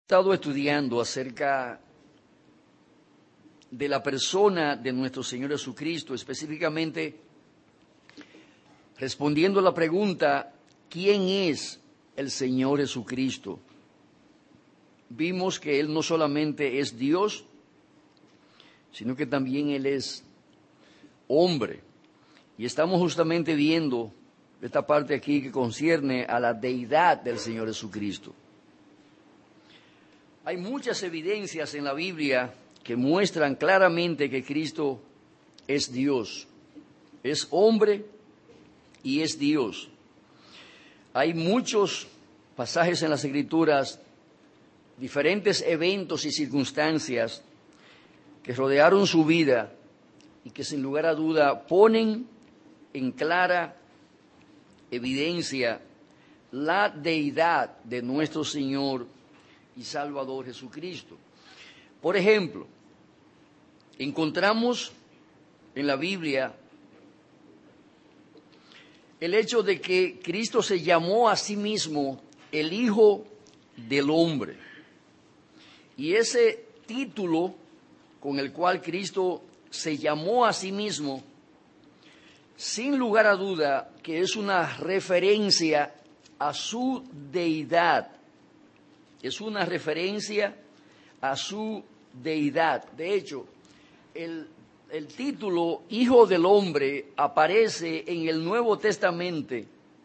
Estado estudiando acerca de la persona de nuestro Señor Jesucristo, específicamente respondiendo a la pregunta, ¿quién es el Señor Jesucristo? Vimos que Él no solamente es Dios, sino que también Él es hombre. Y estamos justamente viendo esta parte aquí que concierne a la deidad del Señor Jesucristo. Hay muchas evidencias en la Biblia que muestran claramente que Cristo es Dios, es hombre y es Dios. Hay muchos pasajes en las Escrituras, diferentes eventos y circunstancias que rodearon su vida y que sin lugar a duda ponen en clara evidencia la deidad de nuestro Señor y Salvador Jesucristo. Por ejemplo, encontramos en la Biblia el hecho de que Cristo se llamó a sí mismo el Hijo del Hombre. Y ese título con el cual Cristo se llamó a sí mismo, sin lugar a duda que es una referencia a su deidad. Es una referencia a su deidad. De hecho, el título Hijo del Hombre aparece en el Nuevo Testamento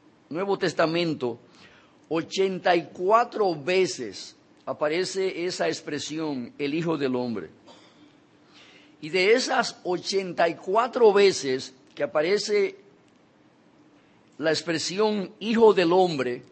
84 veces aparece esa expresión, el Hijo del Hombre. Y de esas 84 veces que aparece la expresión Hijo del Hombre,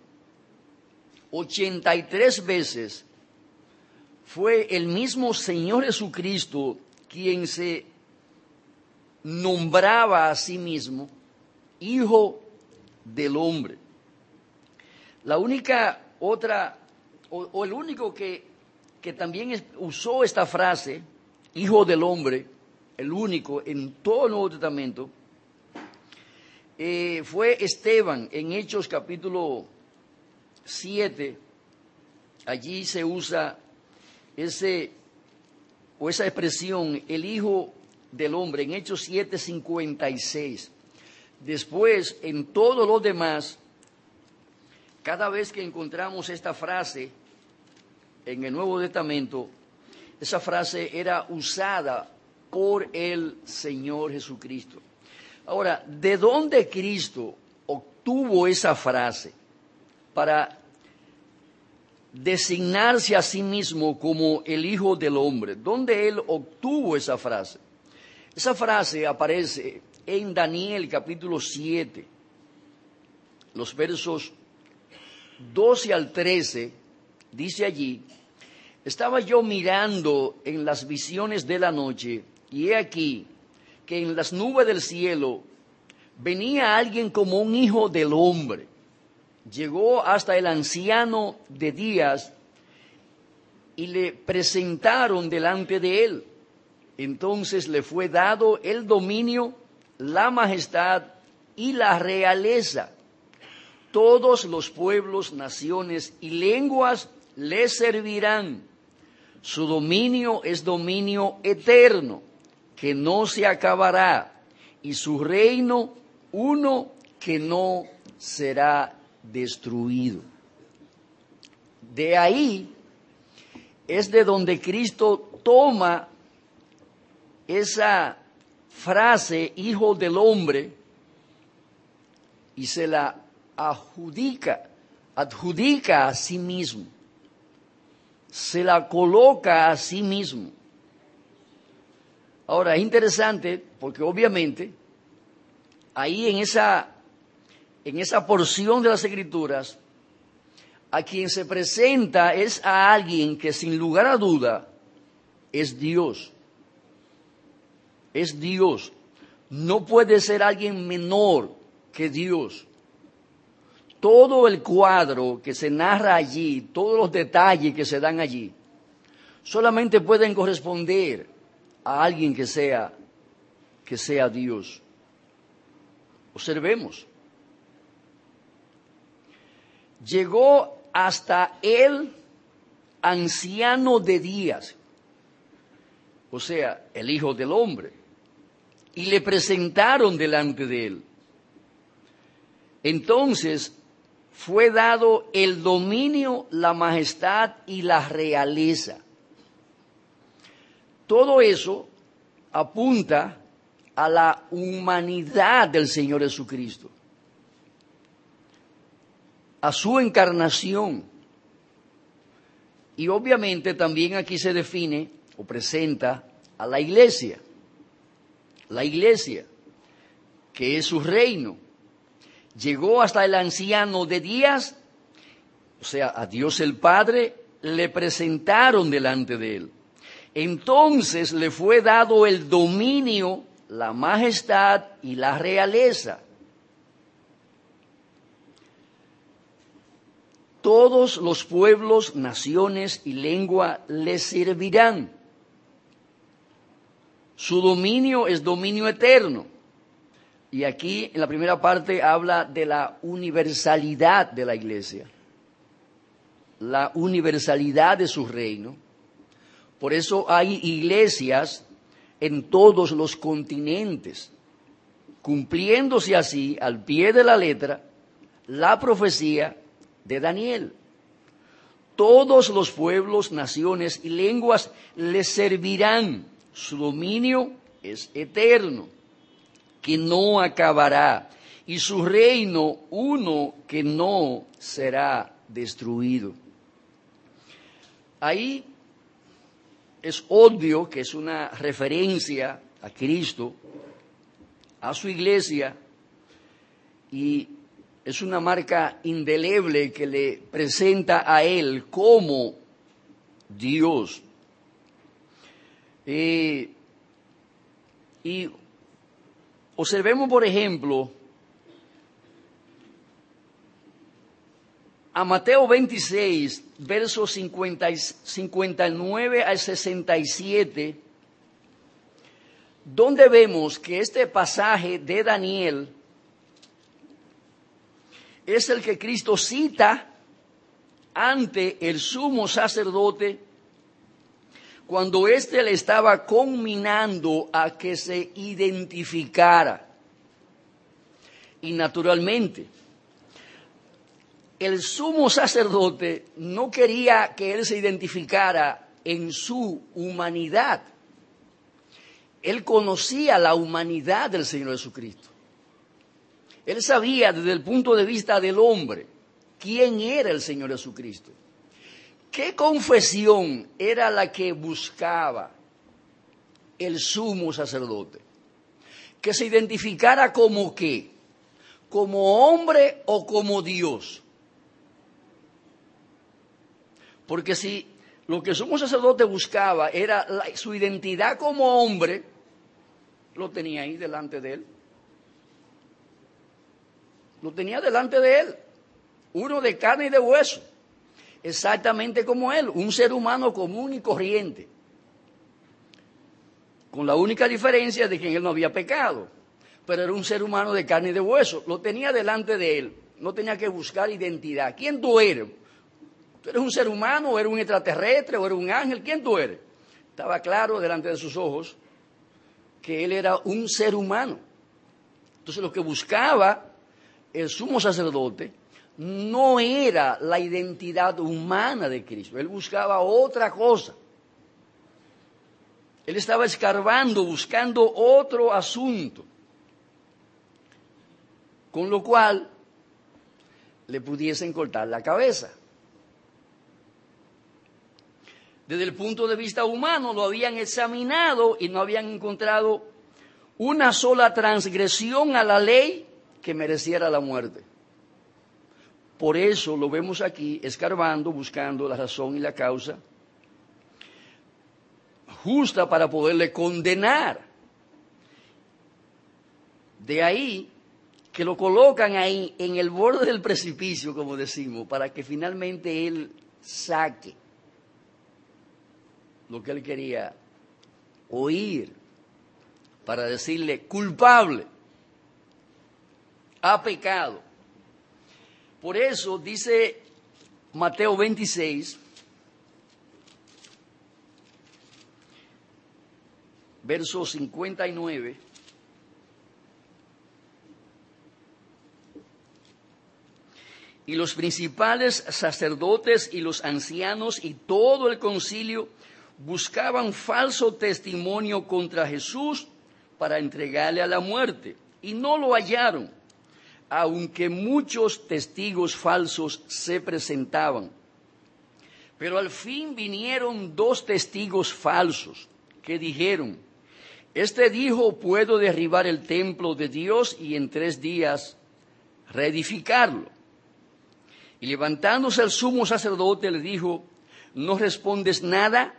83 veces fue el mismo Señor Jesucristo quien se nombraba a sí mismo Hijo del Hombre. La única otra, o el único que también usó esta frase, Hijo del Hombre, el único en todo el Nuevo Testamento, fue Esteban en Hechos capítulo 7. Allí se usa esa expresión, el Hijo del Hombre, en Hechos 7:56. Después, en todo lo demás, cada vez que encontramos esta frase en el Nuevo Testamento, esa frase era usada por el Señor Jesucristo. Ahora, ¿de dónde Cristo obtuvo esa frase para designarse a sí mismo como el Hijo del Hombre? ¿Dónde Él obtuvo esa frase? Esa frase aparece en Daniel capítulo 7, los versos 12 al 13, dice allí: estaba yo mirando en las visiones de la noche, y he aquí que en las nubes del cielo venía alguien como un hijo del hombre. Llegó hasta el anciano de días y le presentaron delante de él. Entonces le fue dado el dominio, la majestad y la realeza. Todos los pueblos, naciones y lenguas le servirán. Su dominio es dominio eterno, que no se acabará, y su reino uno que no será destruido. De ahí es de donde Cristo toma esa frase, Hijo del Hombre, y se la adjudica a sí mismo, se la coloca a sí mismo. Ahora, es interesante porque obviamente ahí en esa porción de las Escrituras, a quien se presenta es a alguien que sin lugar a duda es Dios. Es Dios. No puede ser alguien menor que Dios. Todo el cuadro que se narra allí, todos los detalles que se dan allí, solamente pueden corresponder a alguien que sea Dios. Observemos. Llegó hasta él anciano de días, o sea, el Hijo del Hombre, y le presentaron delante de él. Entonces fue dado el dominio, la majestad y la realeza. Todo eso apunta a la humanidad del Señor Jesucristo, a su encarnación. Y obviamente también aquí se define o presenta a la iglesia, que es su reino. Llegó hasta el anciano de días, o sea, a Dios el Padre, le presentaron delante de él. Entonces le fue dado el dominio, la majestad y la realeza. Todos los pueblos, naciones y lengua le servirán. Su dominio es dominio eterno. Y aquí en la primera parte habla de la universalidad de la iglesia, la universalidad de su reino. Por eso hay iglesias en todos los continentes, cumpliéndose así al pie de la letra la profecía de Daniel. Todos los pueblos, naciones y lenguas le servirán. Su dominio es eterno, que no acabará, y su reino uno que no será destruido. Ahí es obvio que es una referencia a Cristo, a su iglesia, y es una marca indeleble que le presenta a él como Dios. Y observemos, por ejemplo, a Mateo 26, versos 59 al 67, donde vemos que este pasaje de Daniel es el que Cristo cita ante el sumo sacerdote cuando éste le estaba conminando a que se identificara. Y naturalmente, el sumo sacerdote no quería que él se identificara en su humanidad. Él conocía la humanidad del Señor Jesucristo. Él sabía desde el punto de vista del hombre quién era el Señor Jesucristo. ¿Qué confesión era la que buscaba el sumo sacerdote? Que se identificara como ¿qué? ¿Como hombre o como Dios? Porque si lo que el sumo sacerdote buscaba era su identidad como hombre, lo tenía ahí delante de él. Lo tenía delante de él, uno de carne y de hueso, exactamente como él, un ser humano común y corriente, con la única diferencia de que en él no había pecado, pero era un ser humano de carne y de hueso, lo tenía delante de él, no tenía que buscar identidad. ¿Quién tú eres? ¿Tú eres un ser humano o eres un extraterrestre o eres un ángel? ¿Quién tú eres? Estaba claro delante de sus ojos que él era un ser humano. Entonces lo que buscaba el sumo sacerdote no era la identidad humana de Cristo, él buscaba otra cosa. Él estaba escarbando, buscando otro asunto, con lo cual le pudiesen cortar la cabeza. Desde el punto de vista humano lo habían examinado y no habían encontrado una sola transgresión a la ley que mereciera la muerte. Por eso lo vemos aquí escarbando, buscando la razón y la causa justa para poderle condenar. De ahí que lo colocan ahí en el borde del precipicio, como decimos, para que finalmente él saque lo que él quería oír, para decirle culpable, ha pecado. Por eso dice Mateo 26, verso 59. Y los principales sacerdotes y los ancianos y todo el concilio buscaban falso testimonio contra Jesús para entregarle a la muerte, y no lo hallaron, aunque muchos testigos falsos se presentaban. Pero al fin vinieron 2 testigos falsos que dijeron: este dijo, puedo derribar el templo de Dios y en 3 días reedificarlo. Y levantándose el sumo sacerdote le dijo: ¿no respondes nada?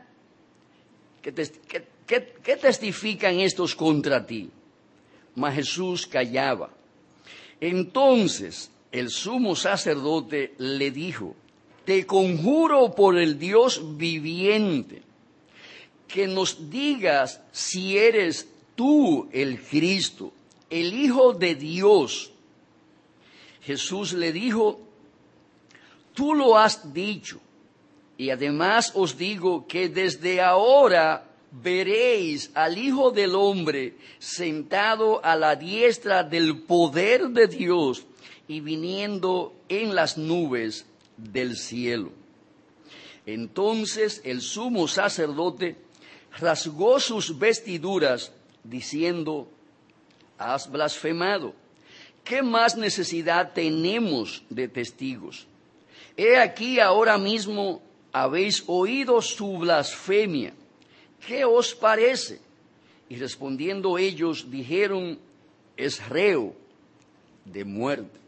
¿Qué testifican estos contra ti? Mas Jesús callaba. Entonces el sumo sacerdote le dijo: te conjuro por el Dios viviente, que nos digas si eres tú el Cristo, el Hijo de Dios. Jesús le dijo: tú lo has dicho, y además os digo que desde ahora veréis al Hijo del Hombre sentado a la diestra del poder de Dios y viniendo en las nubes del cielo. Entonces el sumo sacerdote rasgó sus vestiduras, diciendo: has blasfemado. ¿Qué más necesidad tenemos de testigos? He aquí ahora mismo habéis oído su blasfemia. ¿Qué os parece? Y respondiendo ellos dijeron: es reo de muerte.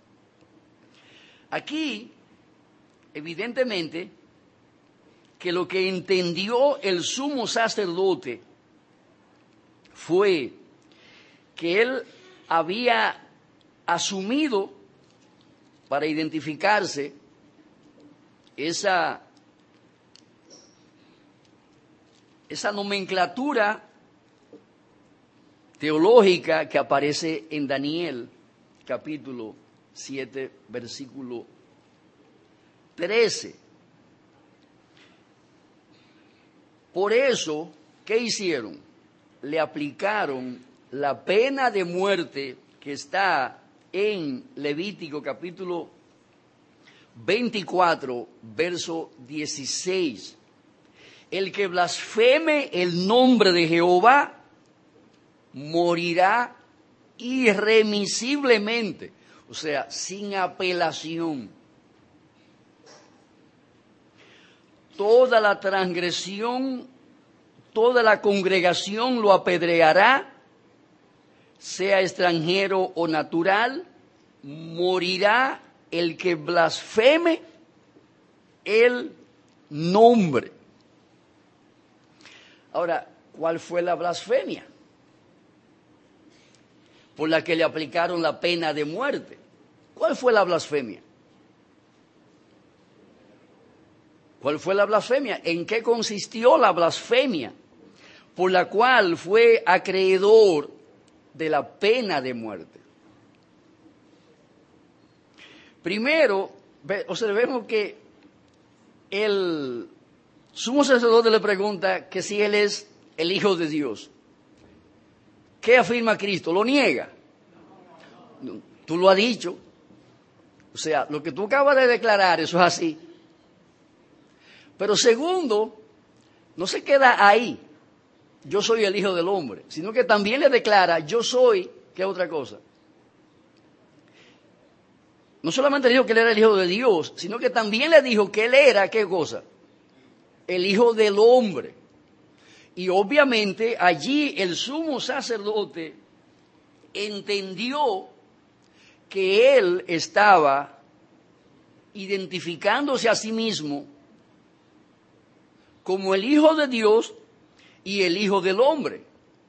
Aquí, evidentemente, que lo que entendió el sumo sacerdote fue que él había asumido, para identificarse, esa nomenclatura teológica que aparece en Daniel, capítulo 7, versículo 13. Por eso, ¿qué hicieron? Le aplicaron la pena de muerte que está en Levítico capítulo 24, verso 16. El que blasfeme el nombre de Jehová morirá irremisiblemente, o sea, sin apelación. Toda la transgresión, toda la congregación lo apedreará, sea extranjero o natural, morirá el que blasfeme el nombre. Ahora, ¿cuál fue la blasfemia por la que le aplicaron la pena de muerte? ¿Cuál fue la blasfemia? ¿Cuál fue la blasfemia? ¿En qué consistió la blasfemia por la cual fue acreedor de la pena de muerte? Primero, observemos que el sumo sacerdote le pregunta que si él es el Hijo de Dios. ¿Qué afirma Cristo? ¿Lo niega? Tú lo has dicho. O sea, lo que tú acabas de declarar, eso es así. Pero segundo, no se queda ahí, yo soy el Hijo del Hombre, sino que también le declara: yo soy, ¿qué otra cosa? No solamente le dijo que él era el Hijo de Dios, sino que también le dijo que él era, ¿qué cosa? El Hijo del Hombre. Y obviamente allí el sumo sacerdote entendió que él estaba identificándose a sí mismo como el Hijo de Dios y el Hijo del Hombre,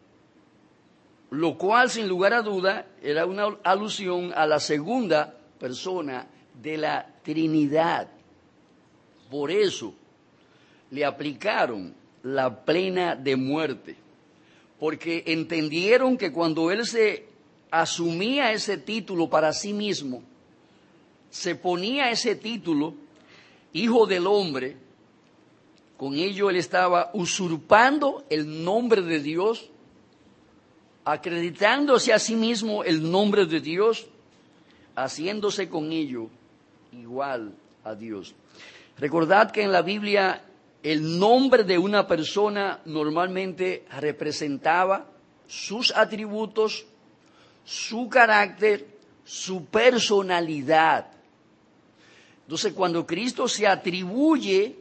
lo cual sin lugar a duda era una alusión a la segunda persona de la Trinidad. Por eso le aplicaron la pena de muerte, porque entendieron que cuando él se asumía ese título para sí mismo, se ponía ese título, Hijo del Hombre, con ello él estaba usurpando el nombre de Dios acreditándose a sí mismo el nombre de Dios, haciéndose con ello igual a Dios. Recordad que en la Biblia el nombre de una persona normalmente representaba sus atributos, su carácter, su personalidad. Entonces, cuando Cristo se atribuye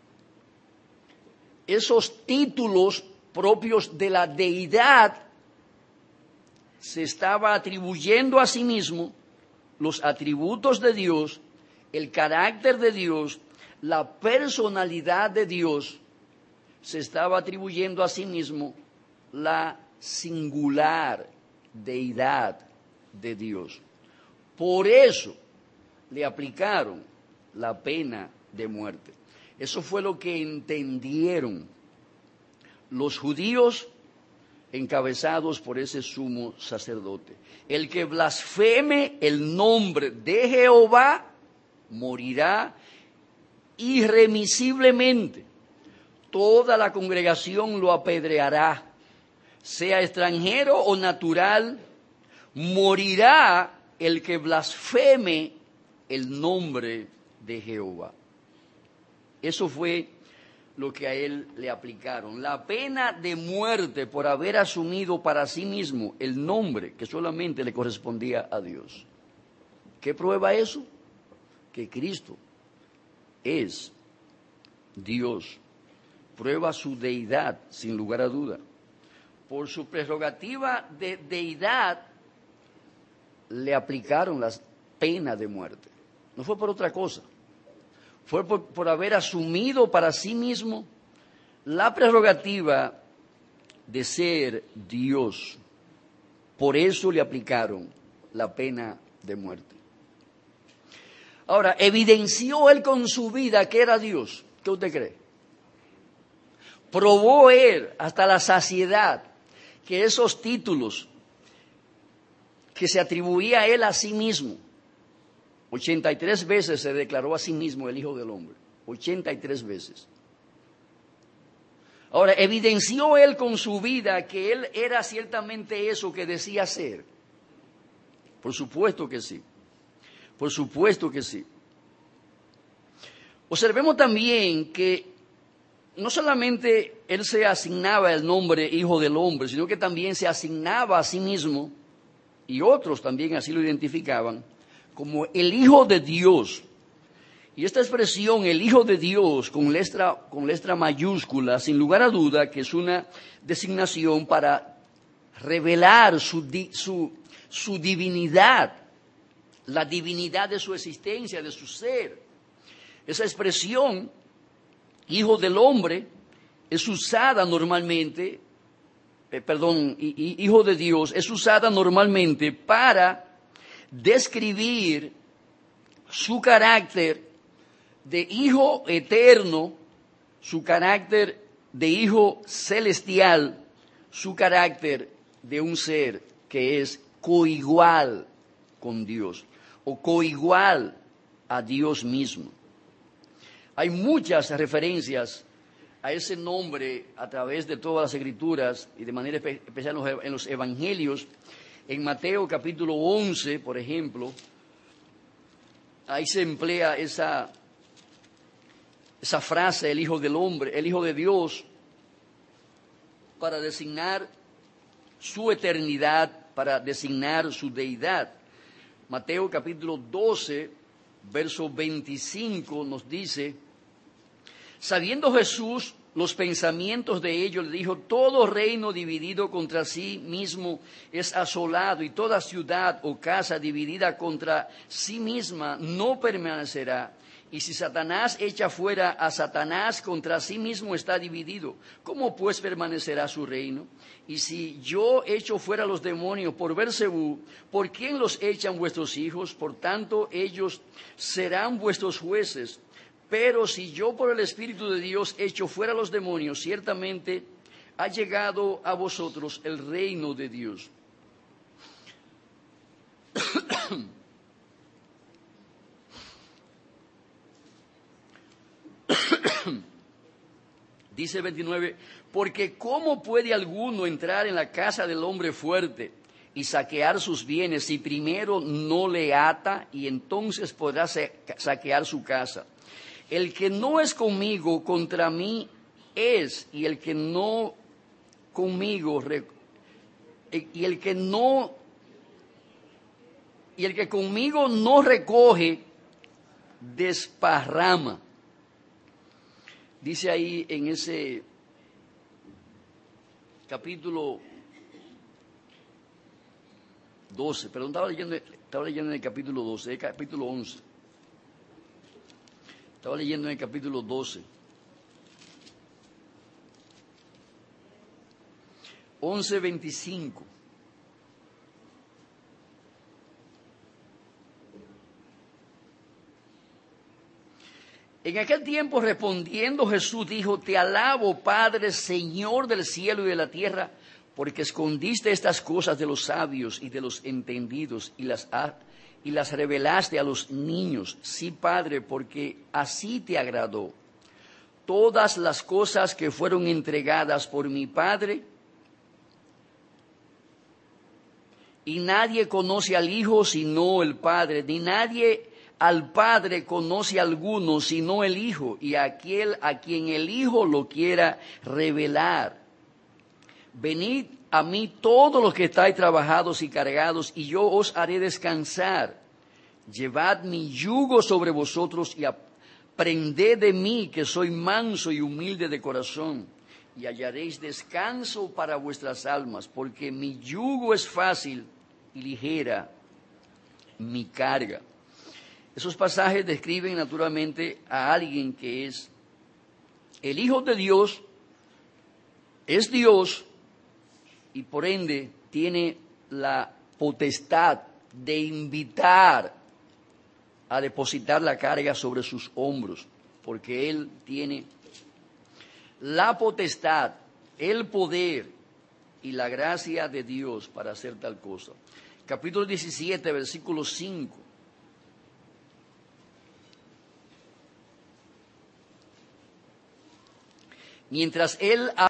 esos títulos propios de la deidad, se estaba atribuyendo a sí mismo los atributos de Dios, el carácter de Dios, la personalidad de Dios, se estaba atribuyendo a sí mismo la singular deidad de Dios. Por eso le aplicaron la pena de muerte. Eso fue lo que entendieron los judíos encabezados por ese sumo sacerdote. El que blasfeme el nombre de Jehová morirá irremisiblemente. Toda la congregación lo apedreará, sea extranjero o natural, morirá el que blasfeme el nombre de Jehová. Eso fue lo que a él le aplicaron, la pena de muerte por haber asumido para sí mismo el nombre que solamente le correspondía a Dios. ¿Qué prueba eso? Que Cristo es Dios. Prueba su deidad, sin lugar a duda. Por su prerrogativa de deidad, le aplicaron la pena de muerte. No fue por otra cosa. Fue por haber asumido para sí mismo la prerrogativa de ser Dios. Por eso le aplicaron la pena de muerte. Ahora, ¿evidenció él con su vida que era Dios? ¿Qué usted cree? Probó él hasta la saciedad que esos títulos que se atribuía él a sí mismo, 83 veces se declaró a sí mismo el Hijo del Hombre, 83 veces. Ahora, ¿evidenció él con su vida que él era ciertamente eso que decía ser? Por supuesto que sí, por supuesto que sí. Observemos también que no solamente él se asignaba el nombre Hijo del Hombre, sino que también se asignaba a sí mismo, y otros también así lo identificaban, como el Hijo de Dios. Y esta expresión, el Hijo de Dios, con letra mayúscula, sin lugar a duda que es una designación para revelar su divinidad, la divinidad de su existencia, de su ser. Esa expresión, Hijo del Hombre, es usada normalmente, Hijo de Dios, es usada normalmente para describir su carácter de Hijo eterno, su carácter de Hijo celestial, su carácter de un ser que es coigual con Dios o coigual a Dios mismo. Hay muchas referencias a ese nombre a través de todas las Escrituras y de manera especial en los Evangelios. En Mateo capítulo 11, por ejemplo, ahí se emplea esa frase, el Hijo del Hombre, el Hijo de Dios, para designar su eternidad, para designar su deidad. Mateo capítulo 12, verso 25 nos dice: sabiendo Jesús los pensamientos de ellos, le dijo: todo reino dividido contra sí mismo es asolado, y toda ciudad o casa dividida contra sí misma no permanecerá. Y si Satanás echa fuera a Satanás, contra sí mismo está dividido. ¿Cómo pues permanecerá su reino? Y si yo echo fuera los demonios por Beelzebú, ¿por quién los echan vuestros hijos? Por tanto, ellos serán vuestros jueces. Pero si yo por el Espíritu de Dios echo fuera los demonios, ciertamente ha llegado a vosotros el reino de Dios. Dice el 29, porque ¿cómo puede alguno entrar en la casa del hombre fuerte y saquear sus bienes si primero no le ata y entonces podrá saquear su casa? El que no es conmigo contra mí es, y el que no conmigo y el que conmigo no recoge desparrama. Dice ahí en ese capítulo 12, perdón, estaba leyendo en el capítulo 12, el capítulo 11. Estaba leyendo en el capítulo 12. 11:25. En aquel tiempo respondiendo Jesús dijo, te alabo, Padre, Señor del cielo y de la tierra, porque escondiste estas cosas de los sabios y de los entendidos y las revelaste a los niños. Sí, Padre, porque así te agradó. Todas las cosas que fueron entregadas por mi Padre, y nadie conoce al Hijo sino el Padre, ni nadie al Padre conoce a alguno sino el Hijo, y aquel a quien el Hijo lo quiera revelar. Venid a mí todos los que estáis trabajados y cargados, y yo os haré descansar. Llevad mi yugo sobre vosotros y aprended de mí, que soy manso y humilde de corazón, y hallaréis descanso para vuestras almas, porque mi yugo es fácil y ligera mi carga. Esos pasajes describen naturalmente a alguien que es el Hijo de Dios, es Dios y por ende tiene la potestad de invitar a depositar la carga sobre sus hombros, porque Él tiene la potestad, el poder y la gracia de Dios para hacer tal cosa. Capítulo 17, versículo 5. Mientras él